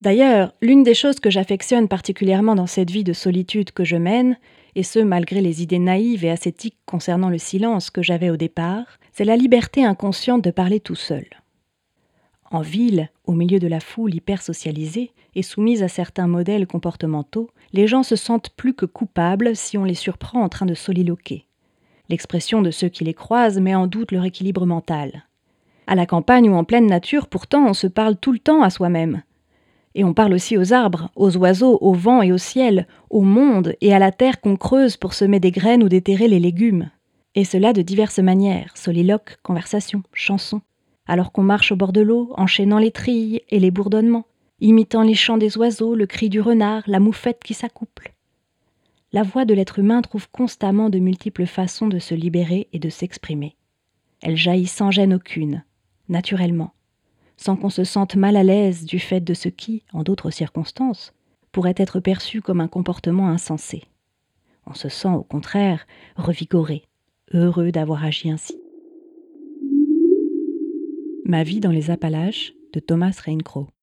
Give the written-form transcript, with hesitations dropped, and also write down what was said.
D'ailleurs, l'une des choses que j'affectionne particulièrement dans cette vie de solitude que je mène, et ce malgré les idées naïves et ascétiques concernant le silence que j'avais au départ, c'est la liberté inconsciente de parler tout seul. En ville, au milieu de la foule hyper socialisée et soumise à certains modèles comportementaux, les gens se sentent plus que coupables si on les surprend en train de soliloquer. L'expression de ceux qui les croisent met en doute leur équilibre mental. À la campagne ou en pleine nature, pourtant, on se parle tout le temps à soi-même. Et on parle aussi aux arbres, aux oiseaux, au vent et au ciel, au monde et à la terre qu'on creuse pour semer des graines ou déterrer les légumes. Et cela de diverses manières, soliloques, conversations, chansons. Alors qu'on marche au bord de l'eau, enchaînant les trilles et les bourdonnements, imitant les chants des oiseaux, le cri du renard, la moufette qui s'accouple. La voix de l'être humain trouve constamment de multiples façons de se libérer et de s'exprimer. Elle jaillit sans gêne aucune, naturellement, sans qu'on se sente mal à l'aise du fait de ce qui, en d'autres circonstances, pourrait être perçu comme un comportement insensé. On se sent, au contraire, revigoré, heureux d'avoir agi ainsi. Ma vie dans les Appalaches de Thomas Raincrow.